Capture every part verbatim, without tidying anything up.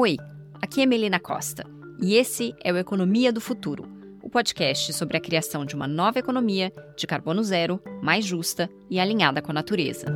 Oi, aqui é Melina Costa e esse é o Economia do Futuro, o podcast sobre a criação de uma nova economia de carbono zero, mais justa e alinhada com a natureza.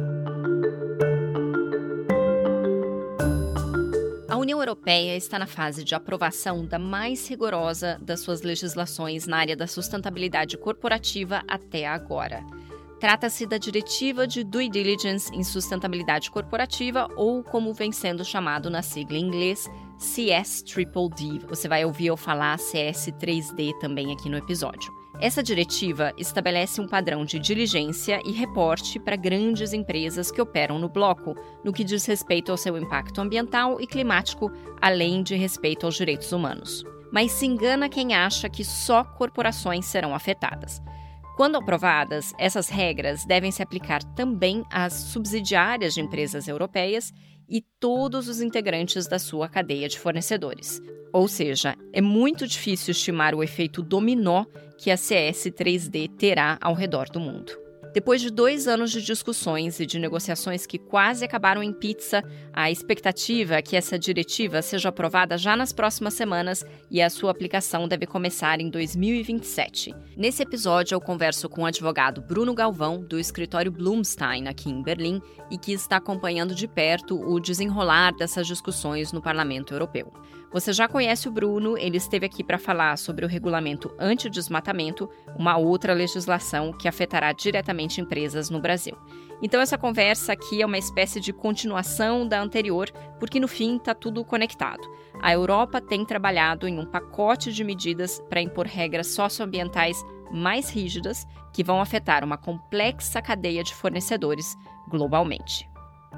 A União Europeia está na fase de aprovação da mais rigorosa das suas legislações na área da sustentabilidade corporativa até agora. Trata-se da Diretiva de Due Diligence em Sustentabilidade Corporativa, ou como vem sendo chamado na sigla em inglês, C S D D. Você vai ouvir eu falar C S três D também aqui no episódio. Essa diretiva estabelece um padrão de diligência e reporte para grandes empresas que operam no bloco, no que diz respeito ao seu impacto ambiental e climático, além de respeito aos direitos humanos. Mas se engana quem acha que só corporações serão afetadas. Quando aprovadas, essas regras devem se aplicar também às subsidiárias de empresas europeias e todos os integrantes da sua cadeia de fornecedores. Ou seja, é muito difícil estimar o efeito dominó que a C S três D terá ao redor do mundo. Depois de dois anos de discussões e de negociações que quase acabaram em pizza, a expectativa é que essa diretiva seja aprovada já nas próximas semanas e a sua aplicação deve começar em dois mil e vinte e sete. Nesse episódio, eu converso com o advogado Bruno Galvão, do escritório Blumstein, aqui em Berlim, e que está acompanhando de perto o desenrolar dessas discussões no Parlamento Europeu. Você já conhece o Bruno, ele esteve aqui para falar sobre o regulamento antidesmatamento, uma outra legislação que afetará diretamente empresas no Brasil. Então essa conversa aqui é uma espécie de continuação da anterior, porque no fim está tudo conectado. A Europa tem trabalhado em um pacote de medidas para impor regras socioambientais mais rígidas que vão afetar uma complexa cadeia de fornecedores globalmente.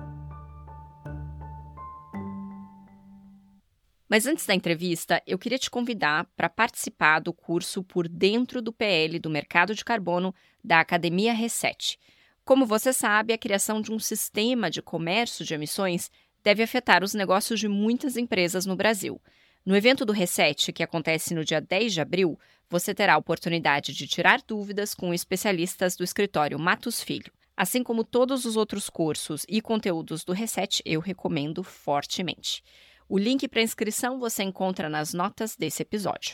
Mas antes da entrevista, eu queria te convidar para participar do curso Por Dentro do P L do Mercado de Carbono da Academia Reset. Como você sabe, a criação de um sistema de comércio de emissões deve afetar os negócios de muitas empresas no Brasil. No evento do Reset, que acontece no dia dez de abril, você terá a oportunidade de tirar dúvidas com especialistas do escritório Matos Filho. Assim como todos os outros cursos e conteúdos do Reset, eu recomendo fortemente. O link para inscrição você encontra nas notas desse episódio.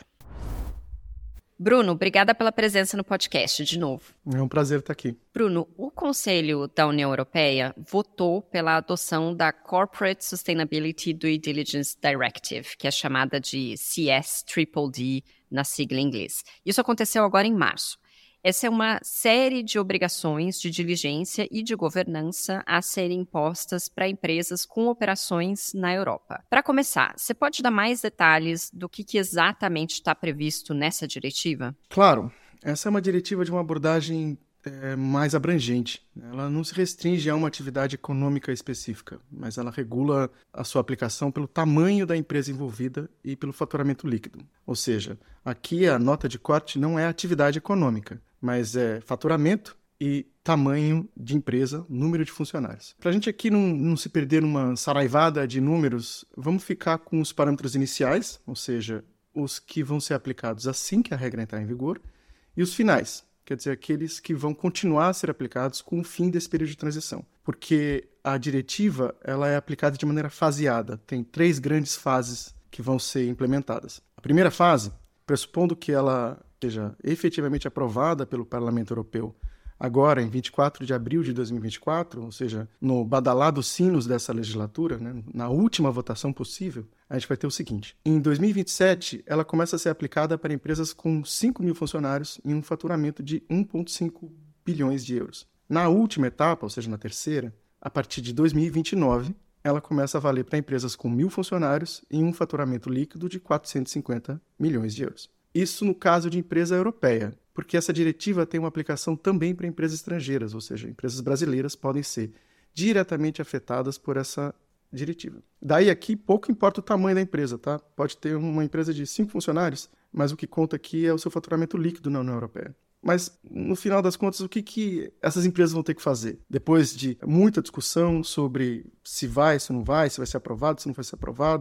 Bruno, obrigada pela presença no podcast de novo. É um prazer estar aqui. Bruno, o Conselho da União Europeia votou pela adoção da Corporate Sustainability Due Diligence Directive, que é chamada de C S D D na sigla em inglês. Isso aconteceu agora em março. Essa é uma série de obrigações de diligência e de governança a serem impostas para empresas com operações na Europa. Para começar, você pode dar mais detalhes do que, que exatamente está previsto nessa diretiva? Claro, essa é uma diretiva de uma abordagem é, mais abrangente. Ela não se restringe a uma atividade econômica específica, mas ela regula a sua aplicação pelo tamanho da empresa envolvida e pelo faturamento líquido. Ou seja, aqui a nota de corte não é atividade econômica, mas é faturamento e tamanho de empresa, número de funcionários. Para a gente aqui não, não se perder numa saraivada de números, vamos ficar com os parâmetros iniciais, ou seja, os que vão ser aplicados assim que a regra entrar em vigor, e os finais, quer dizer, aqueles que vão continuar a ser aplicados com o fim desse período de transição. Porque a diretiva ela é aplicada de maneira faseada, tem três grandes fases que vão ser implementadas. A primeira fase, pressupondo que ela seja efetivamente aprovada pelo Parlamento Europeu agora, em vinte e quatro de abril de dois mil e vinte e quatro, ou seja, no badalado sinos dessa legislatura, né, na última votação possível, a gente vai ter o seguinte. Em dois mil e vinte e sete, ela começa a ser aplicada para empresas com cinco mil funcionários e um faturamento de um vírgula cinco bilhões de euros. Na última etapa, ou seja, na terceira, a partir de dois mil e vinte e nove, ela começa a valer para empresas com mil funcionários e um faturamento líquido de quatrocentos e cinquenta milhões de euros. Isso no caso de empresa europeia, porque essa diretiva tem uma aplicação também para empresas estrangeiras, ou seja, empresas brasileiras podem ser diretamente afetadas por essa diretiva. Daí aqui pouco importa o tamanho da empresa, tá? Pode ter uma empresa de cinco funcionários, mas o que conta aqui é o seu faturamento líquido na União Europeia. Mas, no final das contas, o que, que essas empresas vão ter que fazer? Depois de muita discussão sobre se vai, se não vai, se vai ser aprovado, se não vai ser aprovado,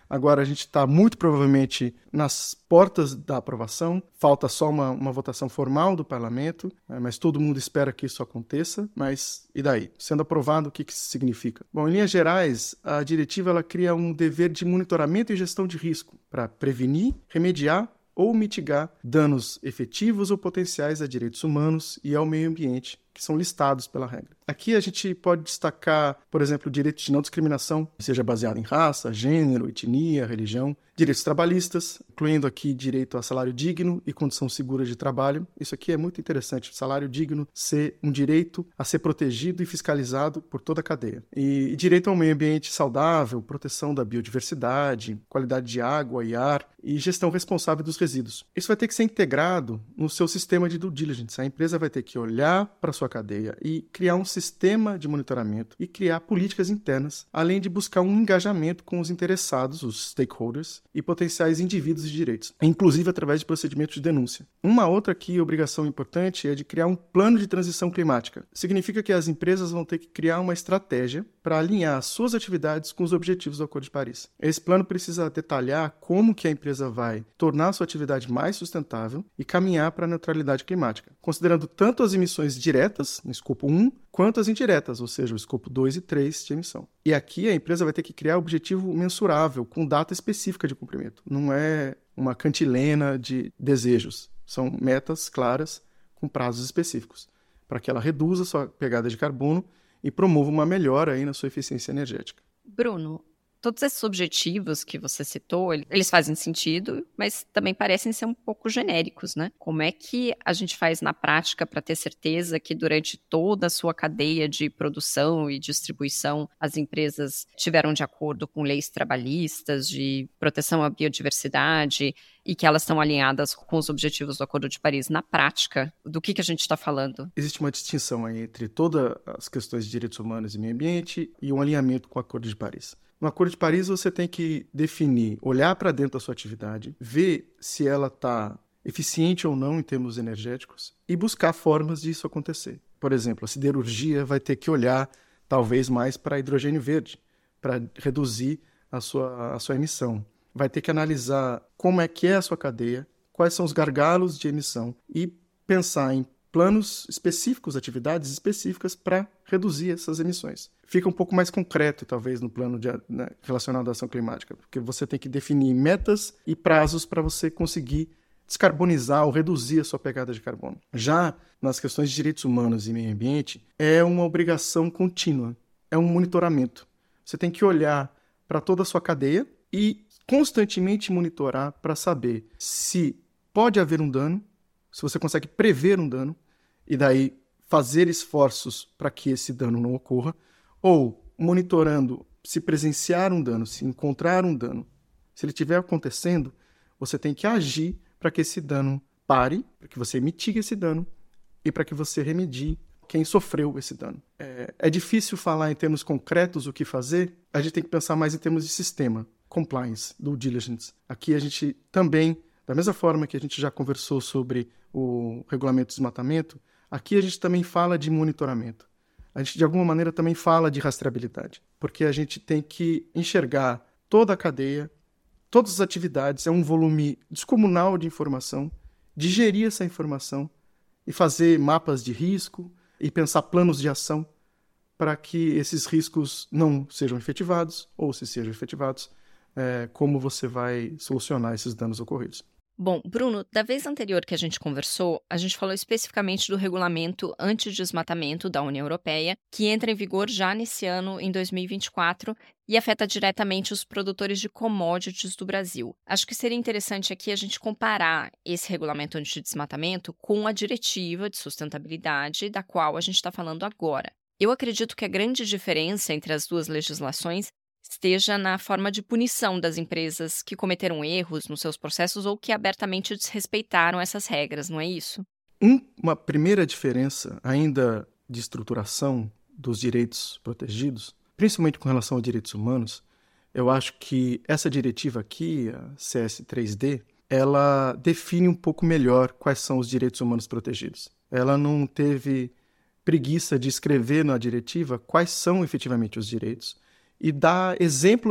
Agora a gente está muito provavelmente nas portas da aprovação, falta só uma, uma votação formal do parlamento, né, mas todo mundo espera que isso aconteça, mas e daí? Sendo aprovado, o que, que isso significa? Bom, em linhas gerais, a diretiva ela cria um dever de monitoramento e gestão de risco para prevenir, remediar ou mitigar danos efetivos ou potenciais a direitos humanos e ao meio ambiente, que são listados pela regra. Aqui a gente pode destacar, por exemplo, o direito de não discriminação, seja baseado em raça, gênero, etnia, religião, direitos trabalhistas, incluindo aqui direito a salário digno e condição segura de trabalho. Isso aqui é muito interessante, o salário digno ser um direito a ser protegido e fiscalizado por toda a cadeia. E, e direito ao meio ambiente saudável, proteção da biodiversidade, qualidade de água e ar e gestão responsável dos resíduos. Isso vai ter que ser integrado no seu sistema de due diligence. A empresa vai ter que olhar para a sua cadeia e criar um sistema de monitoramento e criar políticas internas, além de buscar um engajamento com os interessados, os stakeholders, e potenciais indivíduos e direitos, inclusive através de procedimentos de denúncia. Uma outra aqui, obrigação importante, é de criar um plano de transição climática. Significa que as empresas vão ter que criar uma estratégia para alinhar as suas atividades com os objetivos do Acordo de Paris. Esse plano precisa detalhar como que a empresa vai tornar a sua atividade mais sustentável e caminhar para a neutralidade climática, considerando tanto as emissões diretas, no escopo um, quanto as indiretas, ou seja, o escopo dois e três de emissão. E aqui a empresa vai ter que criar um objetivo mensurável, com data específica de cumprimento. Não é uma cantilena de desejos. São metas claras, com prazos específicos, para que ela reduza sua pegada de carbono e promova uma melhora aí na sua eficiência energética. Bruno, todos esses objetivos que você citou, eles fazem sentido, mas também parecem ser um pouco genéricos, né? Como é que a gente faz na prática para ter certeza que durante toda a sua cadeia de produção e distribuição, as empresas estiveram de acordo com leis trabalhistas, de proteção à biodiversidade e que elas estão alinhadas com os objetivos do Acordo de Paris? Na prática, do que, que a gente está falando? Existe uma distinção aí entre todas as questões de direitos humanos e meio ambiente e um alinhamento com o Acordo de Paris. No Acordo de Paris, você tem que definir, olhar para dentro da sua atividade, ver se ela está eficiente ou não em termos energéticos e buscar formas disso acontecer. Por exemplo, a siderurgia vai ter que olhar talvez mais para hidrogênio verde, para reduzir a sua, a sua emissão. Vai ter que analisar como é que é a sua cadeia, quais são os gargalos de emissão e pensar em planos específicos, atividades específicas para reduzir essas emissões. Fica um pouco mais concreto, talvez, no plano de, né, relacionado à ação climática, porque você tem que definir metas e prazos para você conseguir descarbonizar ou reduzir a sua pegada de carbono. Já nas questões de direitos humanos e meio ambiente, é uma obrigação contínua, é um monitoramento. Você tem que olhar para toda a sua cadeia e constantemente monitorar para saber se pode haver um dano, se você consegue prever um dano, e daí fazer esforços para que esse dano não ocorra, ou monitorando se presenciar um dano, se encontrar um dano. Se ele estiver acontecendo, você tem que agir para que esse dano pare, para que você mitigue esse dano e para que você remedie quem sofreu esse dano. É, é difícil falar em termos concretos o que fazer, a gente tem que pensar mais em termos de sistema, compliance, due diligence. Aqui a gente também, da mesma forma que a gente já conversou sobre o regulamento de desmatamento, aqui a gente também fala de monitoramento. A gente, de alguma maneira, também fala de rastreabilidade, porque a gente tem que enxergar toda a cadeia, todas as atividades, é um volume descomunal de informação, digerir essa informação e fazer mapas de risco e pensar planos de ação para que esses riscos não sejam efetivados, ou se sejam efetivados, é, como você vai solucionar esses danos ocorridos. Bom, Bruno, da vez anterior que a gente conversou, a gente falou especificamente do regulamento antidesmatamento da União Europeia, que entra em vigor já nesse ano, em dois mil e vinte e quatro, e afeta diretamente os produtores de commodities do Brasil. Acho que seria interessante aqui a gente comparar esse regulamento antidesmatamento com a diretiva de sustentabilidade da qual a gente está falando agora. Eu acredito que a grande diferença entre as duas legislações esteja na forma de punição das empresas que cometeram erros nos seus processos ou que abertamente desrespeitaram essas regras, não é isso? Um, uma primeira diferença, ainda de estruturação dos direitos protegidos, principalmente com relação aos direitos humanos, eu acho que essa diretiva aqui, a C S três D, ela define um pouco melhor quais são os direitos humanos protegidos. Ela não teve preguiça de escrever na diretiva quais são efetivamente os direitos, e dá exemplos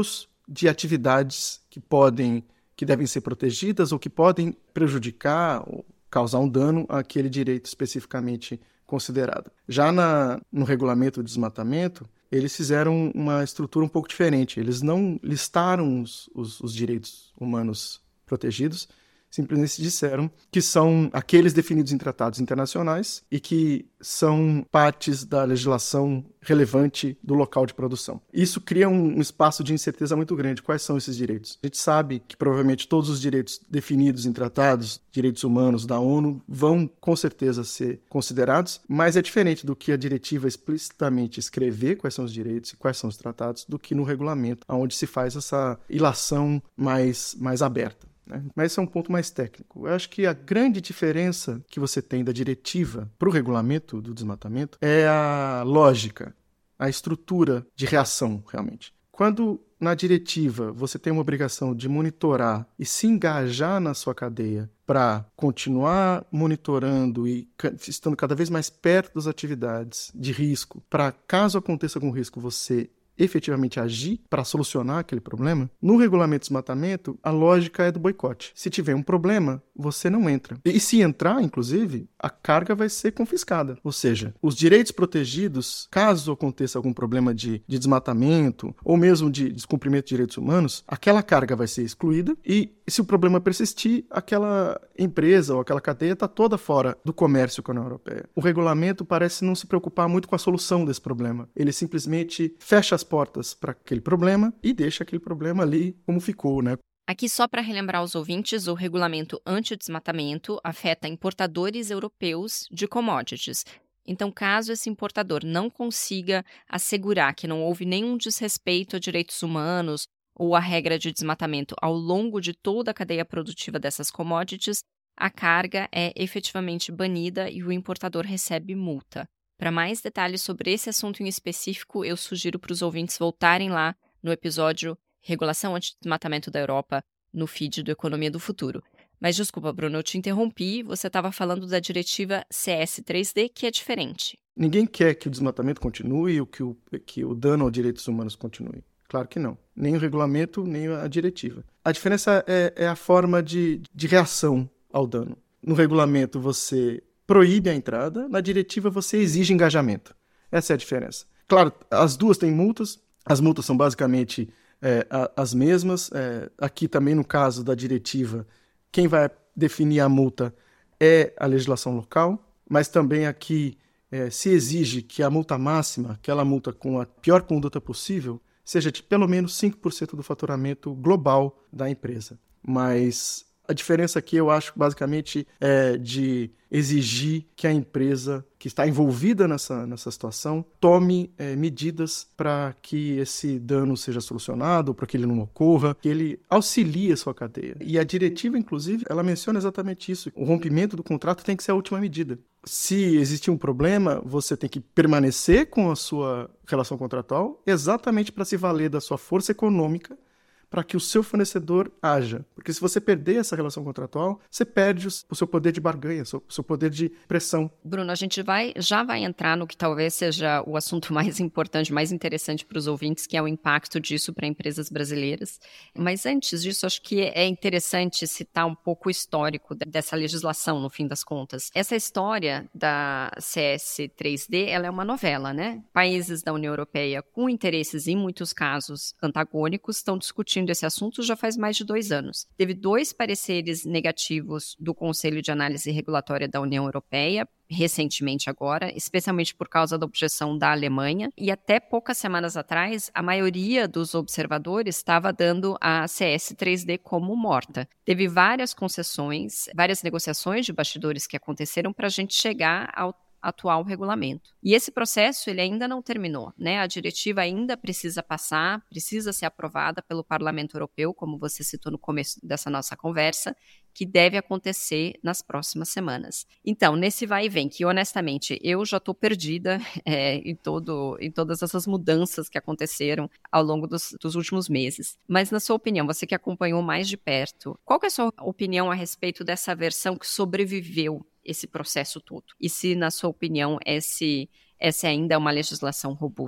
de atividades que podem, que devem ser protegidas ou que podem prejudicar ou causar um dano àquele direito especificamente considerado. Já na, no regulamento de desmatamento, eles fizeram uma estrutura um pouco diferente. Eles não listaram os, os, os direitos humanos protegidos, simplesmente disseram que são aqueles definidos em tratados internacionais e que são partes da legislação relevante do local de produção. Isso cria um, um espaço de incerteza muito grande. Quais são esses direitos? A gente sabe que provavelmente todos os direitos definidos em tratados, direitos humanos da ONU, vão com certeza ser considerados, mas é diferente do que a diretiva explicitamente escrever quais são os direitos e quais são os tratados do que no regulamento, onde se faz essa ilação mais, mais aberta. Mas esse é um ponto mais técnico. Eu acho que a grande diferença que você tem da diretiva para o regulamento do desmatamento é a lógica, a estrutura de reação, realmente. Quando na diretiva você tem uma obrigação de monitorar e se engajar na sua cadeia para continuar monitorando e estando cada vez mais perto das atividades de risco, para caso aconteça algum risco você efetivamente agir para solucionar aquele problema, no regulamento de desmatamento, a lógica é do boicote. Se tiver um problema, você não entra. E se entrar, inclusive, a carga vai ser confiscada. Ou seja, os direitos protegidos, caso aconteça algum problema de, de desmatamento ou mesmo de descumprimento de direitos humanos, aquela carga vai ser excluída e, se o problema persistir, aquela empresa ou aquela cadeia está toda fora do comércio com a União Europeia. O regulamento parece não se preocupar muito com a solução desse problema. Ele simplesmente fecha as portas para aquele problema e deixa aquele problema ali como ficou, né? Aqui, só para relembrar aos ouvintes, o regulamento anti-desmatamento afeta importadores europeus de commodities. Então, caso esse importador não consiga assegurar que não houve nenhum desrespeito a direitos humanos ou a regra de desmatamento ao longo de toda a cadeia produtiva dessas commodities, a carga é efetivamente banida e o importador recebe multa. Para mais detalhes sobre esse assunto em específico, eu sugiro para os ouvintes voltarem lá no episódio Regulação Anti-Desmatamento da Europa, no feed do Economia do Futuro. Mas desculpa, Bruno, eu te interrompi, você estava falando da diretiva C S três D, que é diferente. Ninguém quer que o desmatamento continue ou que o, que o dano aos direitos humanos continue. Claro que não. Nem o regulamento, nem a diretiva. A diferença é, é a forma de, de reação ao dano. No regulamento você proíbe a entrada, na diretiva você exige engajamento. Essa é a diferença. Claro, as duas têm multas, as multas são basicamente é, as mesmas. É, aqui também, no caso da diretiva, quem vai definir a multa é a legislação local, mas também aqui é, se exige que a multa máxima, aquela multa com a pior conduta possível, seja de pelo menos cinco por cento do faturamento global da empresa. Mas a diferença aqui, eu acho, basicamente, é de exigir que a empresa que está envolvida nessa, nessa situação tome é, medidas para que esse dano seja solucionado, para que ele não ocorra, que ele auxilie a sua cadeia. E a diretiva, inclusive, ela menciona exatamente isso. O rompimento do contrato tem que ser a última medida. Se existir um problema, você tem que permanecer com a sua relação contratual exatamente para se valer da sua força econômica para que o seu fornecedor haja. Porque se você perder essa relação contratual, você perde o seu poder de barganha, o seu poder de pressão. Bruno, a gente vai, já vai entrar no que talvez seja o assunto mais importante, mais interessante para os ouvintes, que é o impacto disso para empresas brasileiras. Mas antes disso, acho que é interessante citar um pouco o histórico dessa legislação, no fim das contas. Essa história da C S três D, ela é uma novela, né? Países da União Europeia com interesses, em muitos casos, antagônicos, estão discutindo esse assunto já faz mais de dois anos. Teve dois pareceres negativos do Conselho de Análise Regulatória da União Europeia, recentemente agora, especialmente por causa da objeção da Alemanha, e até poucas semanas atrás, a maioria dos observadores estava dando a C S três D como morta. Teve várias concessões, várias negociações de bastidores que aconteceram para a gente chegar ao atual regulamento. E esse processo ele ainda não terminou, né? A diretiva ainda precisa passar, precisa ser aprovada pelo Parlamento Europeu, como você citou no começo dessa nossa conversa, que deve acontecer nas próximas semanas. Então, nesse vai e vem, que honestamente eu já estou perdida é, em, todo, em todas essas mudanças que aconteceram ao longo dos, dos últimos meses. Mas na sua opinião, você que acompanhou mais de perto, qual que é a sua opinião a respeito dessa versão que sobreviveu esse processo todo? E se, na sua opinião, esse, essa ainda é uma legislação robusta?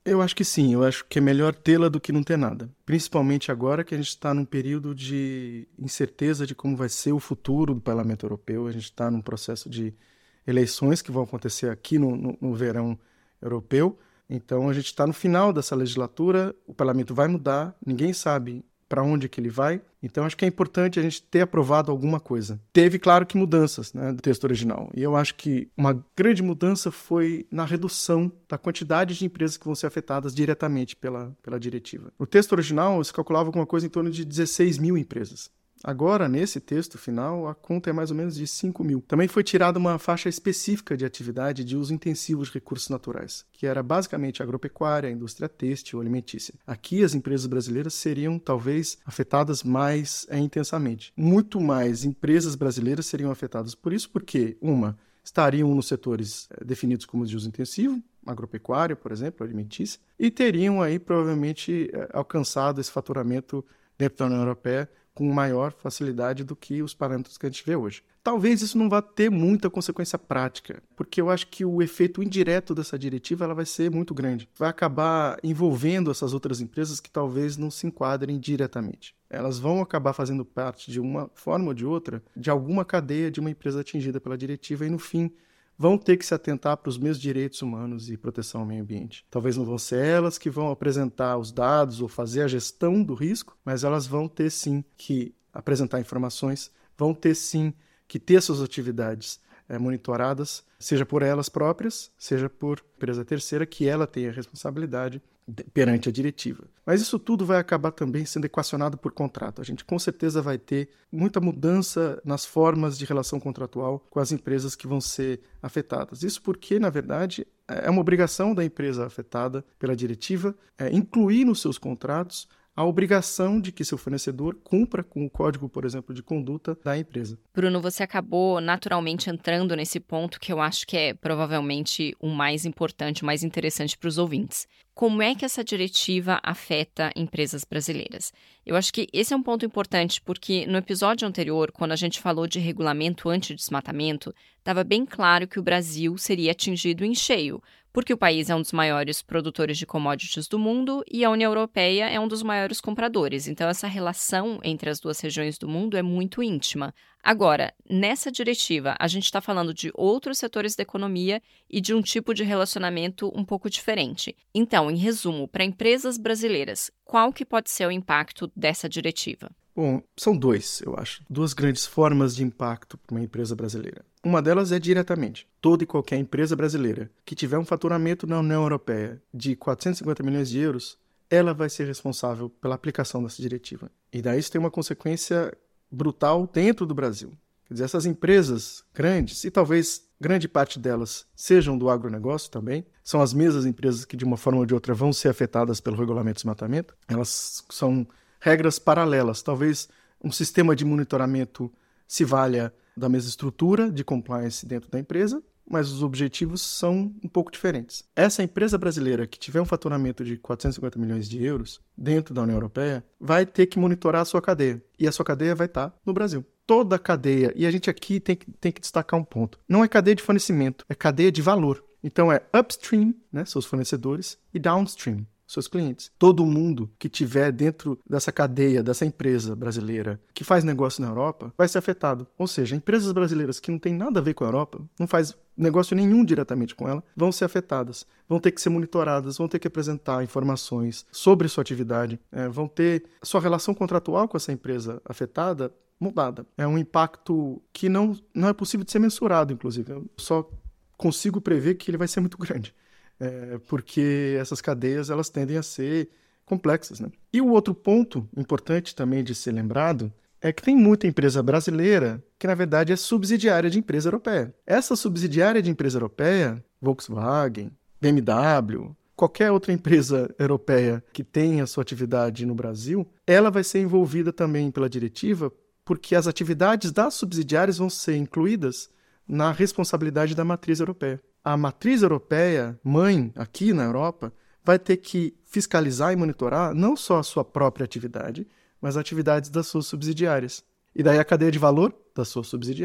Eu acho que sim, eu acho que é melhor tê-la do que não ter nada. Principalmente agora que a gente está num período de incerteza de como vai ser o futuro do Parlamento Europeu. A gente está num processo de eleições que vão acontecer aqui no, no, no verão europeu. Então a gente está no final dessa legislatura, o Parlamento vai mudar, ninguém sabe para onde que ele vai. Então acho que é importante a gente ter aprovado alguma coisa. Teve, claro, que mudanças, né, do texto original. E eu acho que uma grande mudança foi na redução da quantidade de empresas que vão ser afetadas diretamente pela, pela diretiva. No texto original, se calculava alguma coisa em torno de dezesseis mil empresas. Agora, nesse texto final, a conta é mais ou menos de cinco mil. Também foi tirada uma faixa específica de atividade de uso intensivo de recursos naturais, que era basicamente a agropecuária, a indústria têxtil, alimentícia. Aqui, as empresas brasileiras seriam, talvez, afetadas mais é, intensamente. Muito mais empresas brasileiras seriam afetadas por isso, porque, uma, estariam nos setores é, definidos como de uso intensivo, agropecuária, por exemplo, alimentícia, e teriam aí, provavelmente, é, alcançado esse faturamento dentro da União Europeia com maior facilidade do que os parâmetros que a gente vê hoje. Talvez isso não vá ter muita consequência prática, porque eu acho que o efeito indireto dessa diretiva ela vai ser muito grande. Vai acabar envolvendo essas outras empresas que talvez não se enquadrem diretamente. Elas vão acabar fazendo parte, de uma forma ou de outra, de alguma cadeia de uma empresa atingida pela diretiva e, no fim, vão ter que se atentar para os mesmos direitos humanos e proteção ao meio ambiente. Talvez não vão ser elas que vão apresentar os dados ou fazer a gestão do risco, mas elas vão ter sim que apresentar informações, vão ter sim que ter suas atividades é, monitoradas, seja por elas próprias, seja por empresa terceira, que ela tenha responsabilidade perante a diretiva. Mas isso tudo vai acabar também sendo equacionado por contrato. A gente com certeza vai ter muita mudança nas formas de relação contratual com as empresas que vão ser afetadas. Isso porque, na verdade, é uma obrigação da empresa afetada pela diretiva é, incluir nos seus contratos a obrigação de que seu fornecedor cumpra com o código, por exemplo, de conduta da empresa. Bruno, você acabou naturalmente entrando nesse ponto que eu acho que é provavelmente o mais importante, o mais interessante para os ouvintes. Como é que essa diretiva afeta empresas brasileiras? Eu acho que esse é um ponto importante porque no episódio anterior, quando a gente falou de regulamento antidesmatamento, estava bem claro que o Brasil seria atingido em cheio, porque o país é um dos maiores produtores de commodities do mundo e a União Europeia é um dos maiores compradores. Então, essa relação entre as duas regiões do mundo é muito íntima. Agora, nessa diretiva, a gente está falando de outros setores da economia e de um tipo de relacionamento um pouco diferente. Então, em resumo, para empresas brasileiras, qual que pode ser o impacto dessa diretiva? Bom, são dois, eu acho. Duas grandes formas de impacto para uma empresa brasileira. Uma delas é diretamente. Toda e qualquer empresa brasileira que tiver um faturamento na União Europeia de quatrocentos e cinquenta milhões de euros, ela vai ser responsável pela aplicação dessa diretiva. E daí isso tem uma consequência brutal dentro do Brasil. Quer dizer, essas empresas grandes, e talvez grande parte delas sejam do agronegócio também, são as mesmas empresas que de uma forma ou de outra vão ser afetadas pelo regulamento de desmatamento. Elas são regras paralelas. Talvez um sistema de monitoramento se valha da mesma estrutura de compliance dentro da empresa, mas os objetivos são um pouco diferentes. Essa empresa brasileira que tiver um faturamento de quatrocentos e cinquenta milhões de euros dentro da União Europeia vai ter que monitorar a sua cadeia. E a sua cadeia vai estar no Brasil. Toda a cadeia, e a gente aqui tem que, tem que destacar um ponto, não é cadeia de fornecimento, é cadeia de valor. Então é upstream, né, seus fornecedores, e downstream, seus clientes. Todo mundo que tiver dentro dessa cadeia, dessa empresa brasileira que faz negócio na Europa, vai ser afetado. Ou seja, empresas brasileiras que não têm nada a ver com a Europa, não faz negócio nenhum diretamente com ela, vão ser afetadas. Vão ter que ser monitoradas, vão ter que apresentar informações sobre sua atividade, é, vão ter sua relação contratual com essa empresa afetada mudada. É um impacto que não, não é possível de ser mensurado, inclusive. Eu só consigo prever que ele vai ser muito grande. É, porque essas cadeias elas tendem a ser complexas, né? E o outro ponto importante também de ser lembrado é que tem muita empresa brasileira que, na verdade, é subsidiária de empresa europeia. Essa subsidiária de empresa europeia, Volkswagen, B M W, qualquer outra empresa europeia que tenha sua atividade no Brasil, ela vai ser envolvida também pela diretiva porque as atividades das subsidiárias vão ser incluídas na responsabilidade da matriz europeia. A matriz europeia, mãe, aqui na Europa, vai ter que fiscalizar e monitorar não só a sua própria atividade, mas atividades das suas subsidiárias. E daí a cadeia de valor das suas subsidiárias.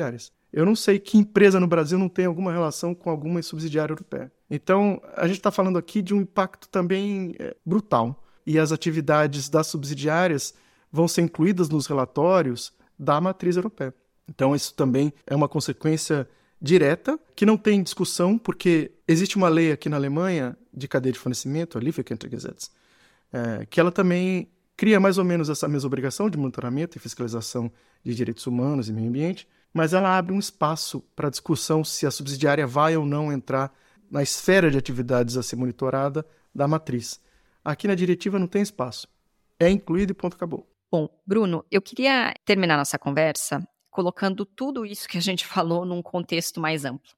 Eu não sei que empresa no Brasil não tem alguma relação com alguma subsidiária europeia. Então, a gente está falando aqui de um impacto também é, brutal. E as atividades das subsidiárias vão ser incluídas nos relatórios da matriz europeia. Então, isso também é uma consequência direta, que não tem discussão, porque existe uma lei aqui na Alemanha de cadeia de fornecimento, a Lieferkettengesetz, é, que ela também cria mais ou menos essa mesma obrigação de monitoramento e fiscalização de direitos humanos e meio ambiente, mas ela abre um espaço para discussão se a subsidiária vai ou não entrar na esfera de atividades a ser monitorada da matriz. Aqui na diretiva não tem espaço. É incluído e ponto, acabou. Bom, Bruno, eu queria terminar nossa conversa colocando tudo isso que a gente falou num contexto mais amplo.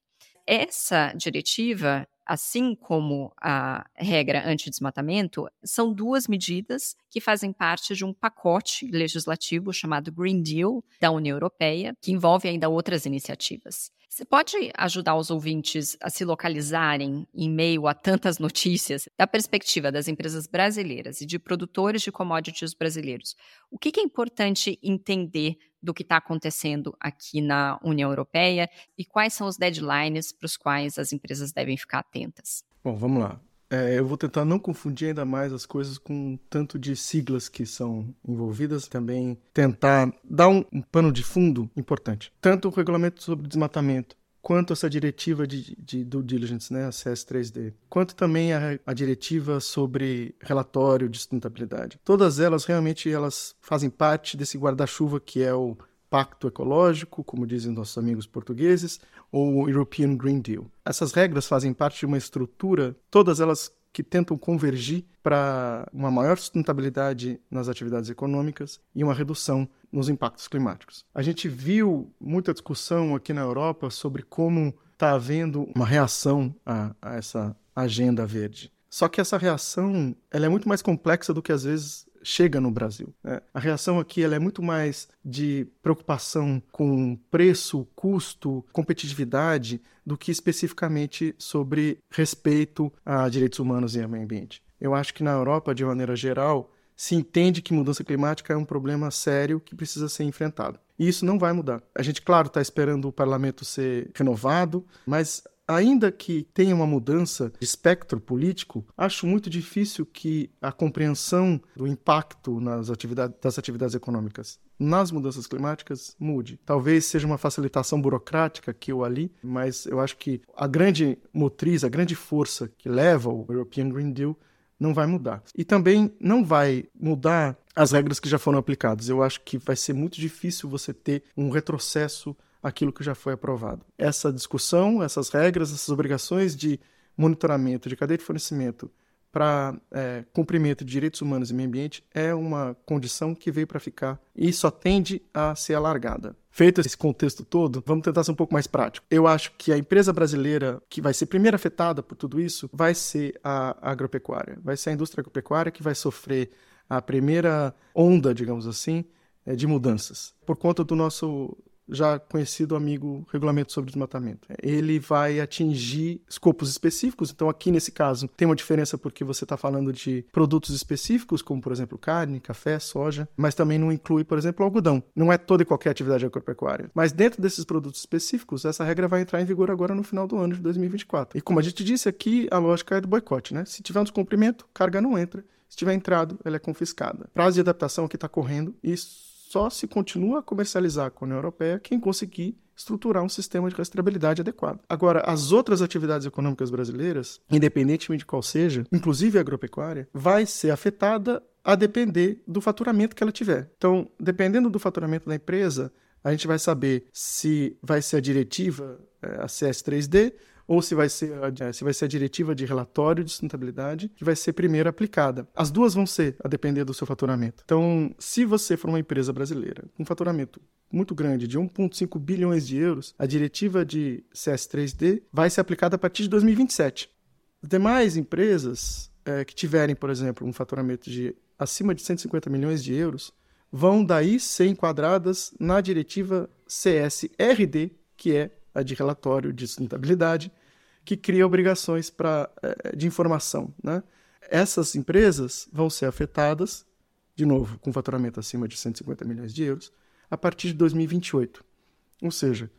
Essa diretiva, assim como a regra antidesmatamento, são duas medidas que fazem parte de um pacote legislativo chamado Green Deal da União Europeia, que envolve ainda outras iniciativas. Você pode ajudar os ouvintes a se localizarem em meio a tantas notícias, da perspectiva das empresas brasileiras e de produtores de commodities brasileiros? O que é importante entender do que está acontecendo aqui na União Europeia e quais são os deadlines para os quais as empresas devem ficar atentas? Bom, vamos lá. É, eu vou tentar não confundir ainda mais as coisas com tanto de siglas que são envolvidas, também tentar dar um, um pano de fundo importante. Tanto o regulamento sobre desmatamento, quanto essa diretiva de, de due diligence, né, a C S três D, quanto também a, a diretiva sobre relatório de sustentabilidade. Todas elas realmente elas fazem parte desse guarda-chuva que é o Pacto Ecológico, como dizem nossos amigos portugueses, ou o European Green Deal. Essas regras fazem parte de uma estrutura, todas elas que tentam convergir para uma maior sustentabilidade nas atividades econômicas e uma redução nos impactos climáticos. A gente viu muita discussão aqui na Europa sobre como está havendo uma reação a, a essa agenda verde. Só que essa reação ela é muito mais complexa do que às vezes chega no Brasil. Né? A reação aqui ela é muito mais de preocupação com preço, custo, competitividade, do que especificamente sobre respeito a direitos humanos e ao meio ambiente. Eu acho que na Europa, de maneira geral, se entende que mudança climática é um problema sério que precisa ser enfrentado. E isso não vai mudar. A gente, claro, está esperando o parlamento ser renovado, mas ainda que tenha uma mudança de espectro político, acho muito difícil que a compreensão do impacto nas atividades, das atividades econômicas nas mudanças climáticas mude. Talvez seja uma facilitação burocrática aqui ou ali, mas eu acho que a grande motriz, a grande força que leva o European Green Deal não vai mudar. E também não vai mudar as regras que já foram aplicadas. Eu acho que vai ser muito difícil você ter um retrocesso àquilo que já foi aprovado. Essa discussão, essas regras, essas obrigações de monitoramento de cadeia de fornecimento para é, cumprimento de direitos humanos e meio ambiente é uma condição que veio para ficar e só tende a ser alargada. Feito esse contexto todo, vamos tentar ser um pouco mais prático. Eu acho que a empresa brasileira que vai ser primeiro afetada por tudo isso vai ser a agropecuária. Vai ser a indústria agropecuária que vai sofrer a primeira onda, digamos assim, de mudanças. Por conta do nosso já conhecido amigo regulamento sobre desmatamento. Ele vai atingir escopos específicos, então aqui nesse caso tem uma diferença porque você está falando de produtos específicos, como por exemplo carne, café, soja, mas também não inclui, por exemplo, algodão. Não é toda e qualquer atividade agropecuária. Mas dentro desses produtos específicos, essa regra vai entrar em vigor agora no final do ano de dois mil e vinte e quatro. E como a gente disse aqui, a lógica é do boicote, né? Se tiver um descumprimento, carga não entra. Se tiver entrado, ela é confiscada. Prazo de adaptação aqui está correndo e só se continua a comercializar com a União Europeia quem conseguir estruturar um sistema de rastreabilidade adequado. Agora, as outras atividades econômicas brasileiras, independentemente de qual seja, inclusive a agropecuária, vai ser afetada a depender do faturamento que ela tiver. Então, dependendo do faturamento da empresa, a gente vai saber se vai ser a diretiva, a C S três D, ou se vai ser a, se vai ser a diretiva de relatório de sustentabilidade que vai ser primeiro aplicada. As duas vão ser, a depender do seu faturamento. Então, se você for uma empresa brasileira com um faturamento muito grande, de um vírgula cinco bilhões de euros, a diretiva de C S três D vai ser aplicada a partir de dois mil e vinte e sete. As demais empresas é, que tiverem, por exemplo, um faturamento de acima de cento e cinquenta milhões de euros, vão daí ser enquadradas na diretiva C S R D, que é a de relatório de sustentabilidade, que cria obrigações pra, de informação. Né? Essas empresas vão ser afetadas, de novo, com faturamento acima de cento e cinquenta milhões de euros, a partir de dois mil e vinte e oito. Ou seja,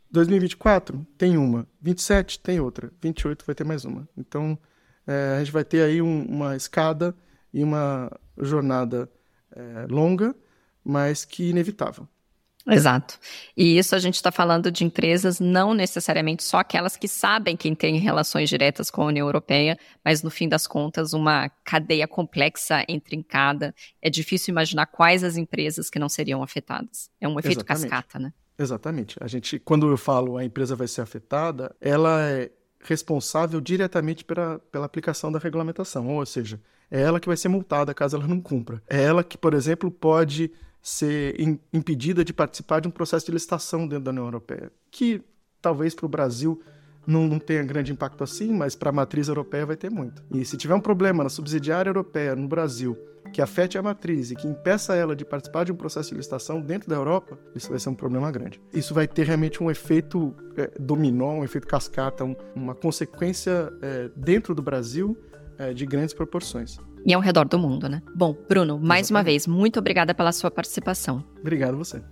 dois mil e vinte e quatro tem uma, vinte e sete tem outra, vinte e oito vai ter mais uma. Então, é, a gente vai ter aí um, uma escada e uma jornada é, longa, mas que inevitável. Exato. E isso a gente está falando de empresas não necessariamente só aquelas que sabem quem tem relações diretas com a União Europeia, mas no fim das contas uma cadeia complexa, intrincada. É difícil imaginar quais as empresas que não seriam afetadas. É um efeito Exatamente. cascata, né? Exatamente. A gente, quando eu falo a empresa vai ser afetada, ela é responsável diretamente pela, pela aplicação da regulamentação, ou seja, é ela que vai ser multada caso ela não cumpra. É ela que, por exemplo, pode ser in, impedida de participar de um processo de licitação dentro da União Europeia, que talvez para o Brasil não, não tenha grande impacto assim, mas para a matriz europeia vai ter muito. E se tiver um problema na subsidiária europeia no Brasil que afete a matriz e que impeça ela de participar de um processo de licitação dentro da Europa, isso vai ser um problema grande. Isso vai ter realmente um efeito é, dominó, um efeito cascata, um, uma consequência é, dentro do Brasil é, de grandes proporções. E ao redor do mundo, né? Bom, Bruno, mais Exatamente. Uma vez, muito obrigada pela sua participação. Obrigado a você.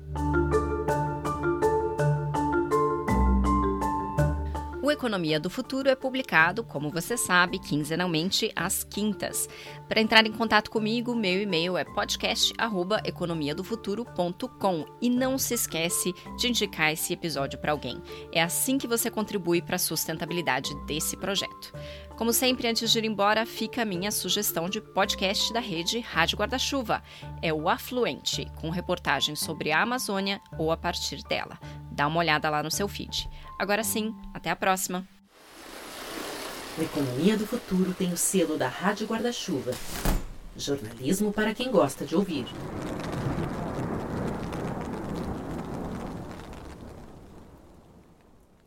O Economia do Futuro é publicado, como você sabe, quinzenalmente às quintas. Para entrar em contato comigo, meu e-mail é podcast arroba economia do futuro ponto com. E não se esquece de indicar esse episódio para alguém. É assim que você contribui para a sustentabilidade desse projeto. Como sempre, antes de ir embora, fica a minha sugestão de podcast da rede Rádio Guarda-Chuva. É o Afluente, com reportagens sobre a Amazônia ou a partir dela. Dá uma olhada lá no seu feed. Agora sim, até a próxima. O Economia do Futuro tem o selo da Rádio Guarda-Chuva. Jornalismo para quem gosta de ouvir.